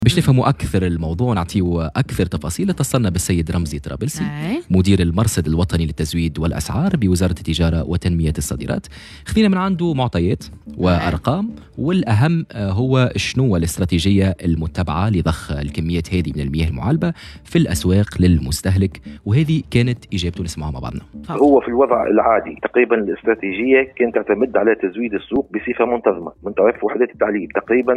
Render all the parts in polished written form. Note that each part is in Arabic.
باش نفهموا أكثر الموضوع نعطيه أكثر تفاصيل اتصلنا بالسيد رمزي طرابلسي مدير المرصد الوطني للتزويد والأسعار بوزارة التجارة وتنمية الصادرات. خذينا من عنده معطيات وأرقام، والأهم هو شنو الاستراتيجية المتبعة لضخ الكميات هذه من المياه المعالبة في الأسواق للمستهلك، وهذه كانت إجابته نسمعها مع بعضنا. هو في الوضع العادي تقريبا الاستراتيجية كانت تعتمد على تزويد السوق بصفة منتظمة من طرف وحدات التعليب، تقريبا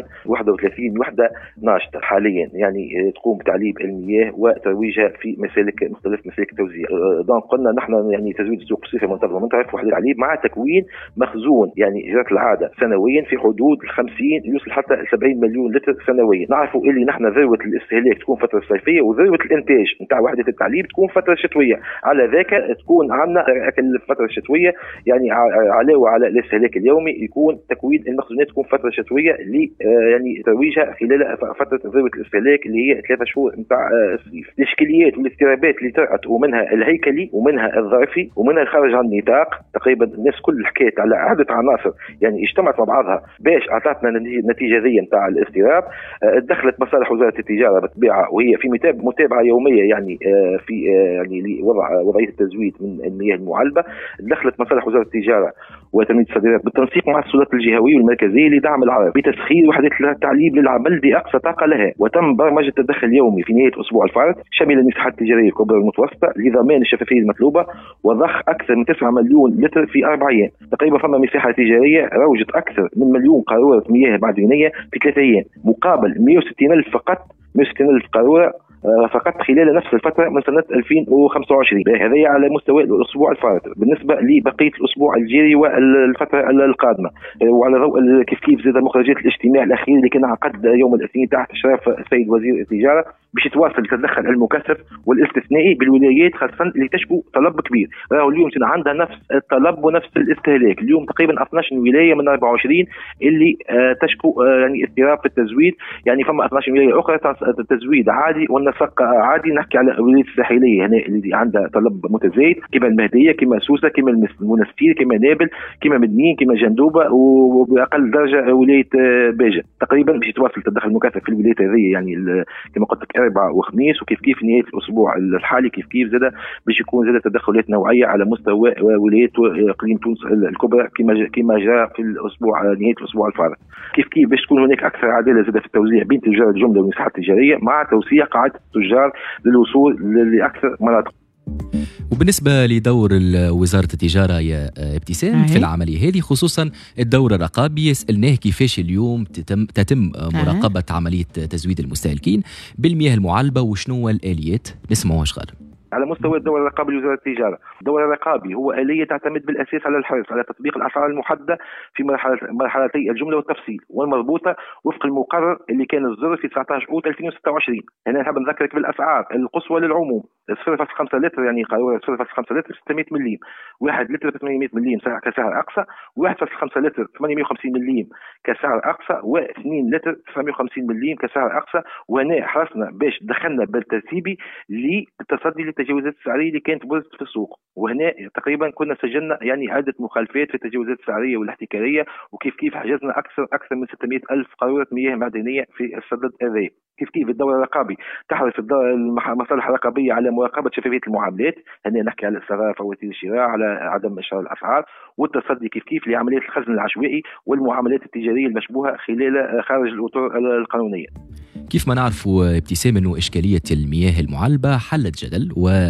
31 وحدة ناشطة حاليا يعني تقوم بتعليب المياه وترويجها في مسالك مختلف مسالك التوزيع. دونك قلنا نحن يعني تزويد السوق بصفة منتظمة من طرف وحدات التعليب مع تكوين مخزون يعني جرت العادة سنويا في حدود 50 يوصل حتى 70 مليون لتر سنويا. نعرفوا اللي نحن ذروة الاستهلاك تكون فترة صيفية وذروة الانتاج نتاع وحدة التعليب تكون فترة شتوية، على ذاك تكون عندنا الفترة الشتوية يعني علاوة على الاستهلاك اليومي يكون تكوين المخزونات تكون فترة شتوية يعني ترويجها خلال فترة ذروة الاستهلاك اللي هي 3 شهور نتاع الصيف. الاشكاليات والاضطرابات اللي طرأت ومنها الهيكلي ومنها الظرفي ومنها الخارج عن النطاق، تقريبا الناس كل حكيت على عدة عناصر يعني اجتمعت مع بعضها باش اعطتنا نتيجة ذي نتاع الاضطراب. دخلت مصالح وزارة التجارة بالطبيعة وهي في متابعة يومية يعني في يعني لوضع وضعية التزويد من المياه المعالبة. دخلت مصالح وزارة التجارة وتنمية الصادرات بالتنسيق مع السلطات الجهوية والمركزية لدعم العرب بتسخير وحدات التعليب للعمل بأقصى طاقة لها. وتم برمجة التدخل اليومي في نهاية أسبوع الفرد شامل المساحات التجارية الكبرى والمتوسطة لضمان الشفافية المطلوبة وضخ أكثر من 9 مليون لتر في 4 أيام. تقريبا فما مساحة تجارية روجت أكثر من مليون قارورة مياه معدنية في 3 أيام مقابل 160 ألف فقط، 160 ألف قارورة فقط خلال نفس الفترة من سنة 2025. هذا على مستوى الأسبوع الفارط. بالنسبة لبقية الأسبوع الجاري والفترة القادمة وعلى ضوء كيف زاد مخرجات الاجتماع الأخير اللي كان عقد يوم الاثنين تحت إشراف السيد وزير التجارة باش يتواصل التدخل المكثف والاستثنائي بالولايات خاصة اللي تشكو طلب كبير. راهو اليوم عندها نفس الطلب ونفس الاستهلاك. اليوم تقريبا 12 ولاية من 24 اللي تشكو يعني اضطراب في التزويد، يعني فما 12 ولاية أخرى التزويد عادي والنسق عادي. نحكي على الولايات الساحلية هنا اللي عندها طلب متزايد كما المهدية كما سوسة كما المنستير كما نابل كما مدنين كما جندوبة وبأقل درجة ولاية باجة. تقريبا باش يتواصل التدخل المكثف في الولايات هذه يعني كما قلت لك أربعة وخميس وكيف نهاية الأسبوع الحالي كيف زاد باش يكون زاد تدخلات نوعية على مستوى ولايات إقليم تونس الكبرى كما جاء في الأسبوع نهاية الأسبوع الفارط. كيف باش تكون هناك أكثر عدالة زاد في التوزيع بين تجار الجملة والمساحات التجارية مع توسيع قاعدة التجار للوصول لأكثر مناطق. وبالنسبة لدور وزارة التجارة يا ابتسام في العملية هذه خصوصا الدور الرقابي، سألناه كيفاش اليوم تتم مراقبة عملية تزويد المستهلكين بالمياه المعالبة وشنو الآليات. نسمعوا واش قال. على مستوى الدور الرقابي لوزارة التجارة، الدور الرقابي هو آلية تعتمد بالأساس على الحرص على تطبيق الأسعار المحددة في مرحلتي الجملة والتفصيل والمربوطة وفق المقرر اللي كان الزر في 19 أوت 2026. هنا نحب نذكرك بالأسعار القصوى للعموم 0.5 لتر يعني قارورة 0.5 لتر 600 مليم، 1 لتر 800 مليم كسعر أقصى، 1.5 لتر 850 مليم كسعر أقصى، و2 لتر 950 مليم كسعر أقصى. وهنا حرصنا باش دخلنا بالترتيبي للتصدي للتجاوزات السعرية اللي كانت برزت في السوق. وهنا تقريبا كنا سجلنا يعني عدة مخالفات في التجاوزات السعرية والاحتكارية وكيف حجزنا أكثر من 600 ألف قارورة مياه معدنية في السدد هذا. كيف الدور الرقابي تحرص المصالح الرقابية على مراقبة شفافية المعاملات. هنا نحكي على الصرافة فواتير الشراء على عدم إشهار الأسعار والتصدي كيف لعملية الخزن العشوائي والمعاملات التجارية المشبوهة خارج الأطر القانونية. كيف ما نعرفوا ابتسام أنه إشكالية المياه المعالبة حلت جدل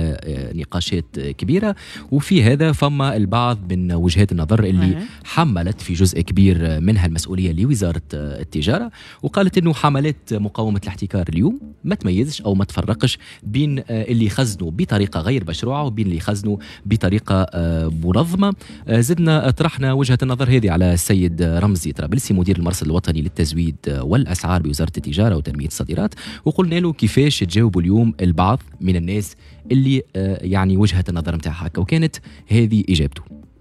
ونقاشات كبيرة، وفي هذا فما البعض من وجهات النظر اللي حملت في جزء كبير منها المسؤولية لوزارة التجارة وقالت أنه حملات مقاومة الاحتكار اليوم ما تميزش أو ما تفرقش بين اللي خزنوا بطريقة غير مشروعة وبين اللي خزنوا بطريقة منظمة. زدنا طرحنا وجهة النظر هذه على السيد رمزي طرابلسي مدير المرصد الوطني للتزويد والأسعار بوزارة التجارة وتنمية الصادرات، وقلنا له كيفاش تجاوبوا اليوم البعض من الناس اللي يعني وجهة النظر متاعها، وكانت هذه إجابته.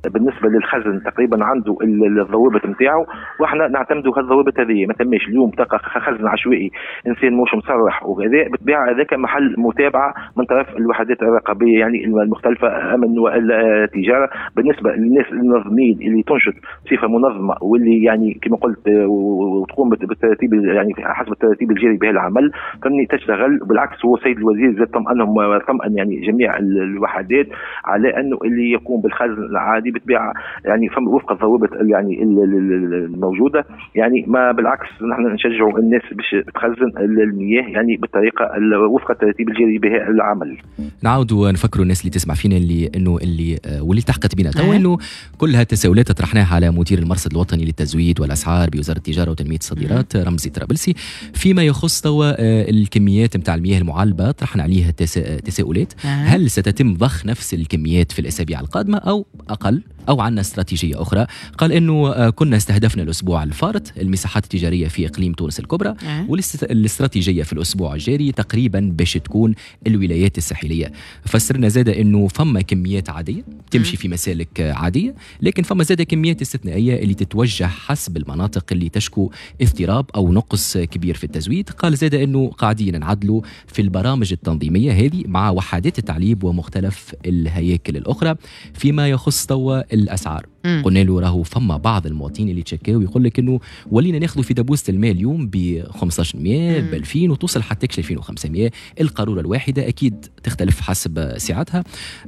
بالنسبه للخزن تقريبا عنده الضوابط نتاعو، واحنا نعتمدوا هالضوابط هذه. ما تماش اليوم تلقى خزن عشوائي انسان مش مصرح وكذا، بالطبيعه هذاك محل متابعه من طرف الوحدات الرقابيه يعني المختلفه، امن والتجاره. بالنسبه للناس المنظمين اللي تنشط بصفه منظمه واللي يعني كما قلت وتقوم بالترتيب يعني حسب الترتيب الجاري بها العمل، فاني تشتغل. بالعكس هو السيد الوزير زاد طمأن يعني جميع الوحدات على انه اللي يقوم بالخزن العادي بالطبيعه يعني وفق الضوابط يعني الموجوده، يعني ما بالعكس نحن نشجعوا الناس باش تخزن المياه يعني بالطريقه وفق الترتيب الجاري بها العمل. نعاودوا نفكروا الناس اللي تسمع فينا واللي تحققت بنا تو انه كل هالتساؤلات طرحناها على مدير المرصد الوطني للتزويد والاسعار بوزاره التجاره وتنميه الصادرات رمزي طرابلسي. فيما يخص توا الكميات نتاع المياه المعالبه طرحنا عليها تساؤلات. هل ستتم ضخ نفس الكميات في الاسابيع القادمه او اقل او عندنا استراتيجيه اخرى؟ قال انه كنا استهدفنا الاسبوع الفارط المساحات التجاريه في اقليم تونس الكبرى، والاستراتيجيه في الاسبوع الجاري تقريبا باش تكون الولايات الساحليه. فسرنا زاد انه فما كميات عاديه تمشي في مسالك عاديه، لكن فما زاد كميات استثنائيه اللي تتوجه حسب المناطق اللي تشكو اضطراب او نقص كبير في التزويد. قال زاد انه قاعدين نعدلوا في البرامج التنظيميه هذه مع وحدات التعليب ومختلف الهياكل الاخرى. فيما يخص توا الاسعار قلنا له راهو فما بعض المواطنين اللي تشكاو ويقول لك انه ولينا ناخذوا في دبوسه الماء اليوم ب 1500 ب 2000 وتوصل حتى 2500. القاروره الواحده اكيد تختلف حسب سعتها.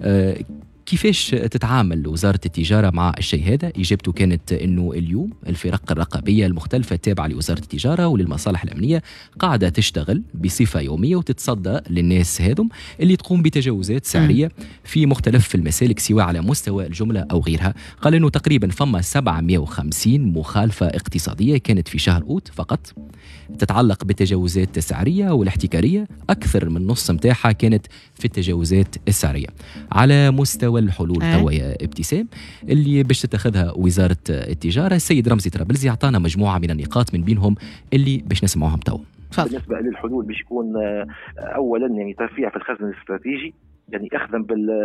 كيفاش تتعامل وزارة التجارة مع الشيء هذا؟ إجابته كانت أنه اليوم الفرق الرقابية المختلفة التابعة لوزارة التجارة وللمصالح الأمنية قاعدة تشتغل بصفة يومية وتتصدى للناس هذم اللي تقوم بتجاوزات سعرية في مختلف المسالك سواء على مستوى الجملة أو غيرها. قال أنه تقريبا فما 750 مخالفة اقتصادية كانت في شهر أوت فقط تتعلق بالتجاوزات السعرية والاحتكارية. أكثر من نص متاحة كانت في التجاوزات السعرية. على مستوى الحلول توا يا ابتسام اللي باش تتخذها وزارة التجارة، السيد رمزي طرابلسي أعطانا مجموعة من النقاط من بينهم اللي باش نسمعوهم توا. بالنسبة للحلول باش يكون أولا يعني ترفيع في الخزن الاستراتيجي، يعني اخذا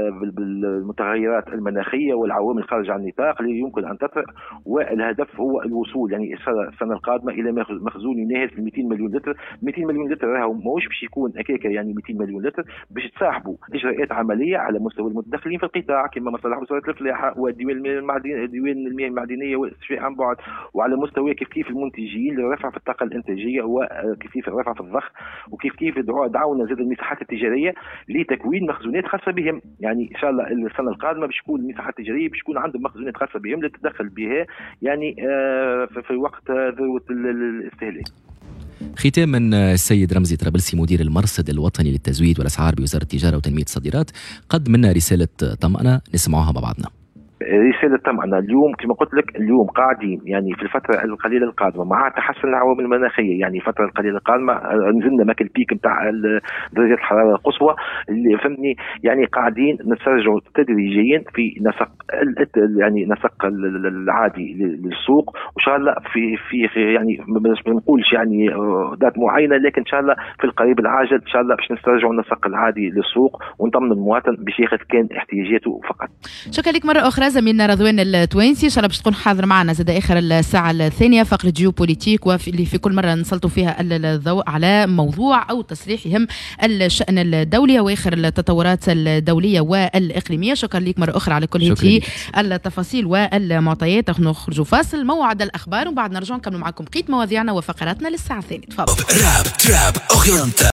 بالمتغيرات المناخيه والعوامل الخارجه عن النطاق اللي يمكن ان تطرأ، والهدف هو الوصول يعني السنه القادمه الى مخزون يناهز 200 مليون لتر. 200 مليون لتر راهو ماهوش باش يكون هكاك يعني 200 مليون لتر، باش تصاحبوا اجراءات عمليه على مستوى المتدخلين في القطاع كما مصالح وزاره الفلاحه وديوان المياه المعدنيه والاستشفاء عن بعد، وعلى مستوى كيف المنتجين للرفع في الطاقه الانتاجيه وكيف الرفع في الضخ، وكيف دعونا زاد المساحات التجاريه لتكوين مخزونات خاصه بهم. يعني ان شاء الله السنه القادمه باش تكون المساحات التجاريه باش يكون عندهم مخزونات خاصه بهم للتدخل بها يعني في وقت ذروه الاستهلاك. ختاما السيد رمزي طرابلسي مدير المرصد الوطني للتزويد والاسعار بوزاره التجاره وتنميه الصادرات قدم لنا رساله طمأنة نسمعوها مع بعضنا. رسالة طمأنة اليوم كما قلت لك، اليوم قاعدين يعني في الفترة القليلة القادمة مع تحسن العوامل المناخية، يعني الفترة القليلة القادمة نزلنا ماك البيك نتاع درجات الحرارة القصوى اللي فهمني، يعني قاعدين نتسارعوا تدريجيا في نسق يعني نسق العادي للسوق، وان شاء الله في يعني ما نقولش يعني ذات معينة، لكن ان شاء الله في القريب العاجل ان شاء الله باش نسترجعوا النسق العادي للسوق ونطمن المواطن باش ياخذ كان احتياجاته فقط. شكرا لك مرة أخرى زميلنا رضوان التوينسي. إن شاء الله باش تكون حاضر معنا زاد آخر الساعة الثانية فقرة جيوبوليتيك، واللي في كل مرة نسلطوا فيها الضوء على موضوع أو تصريح يهم الشأن الدولي وآخر التطورات الدولية والإقليمية. شكرا لك مرة أخرى على كل هذه التفاصيل والمعطيات. نخرجوا فاصل موعد الأخبار وبعد نرجع نكمل معكم بقية مواضيعنا وفقراتنا للساعة الثانية. تفضل.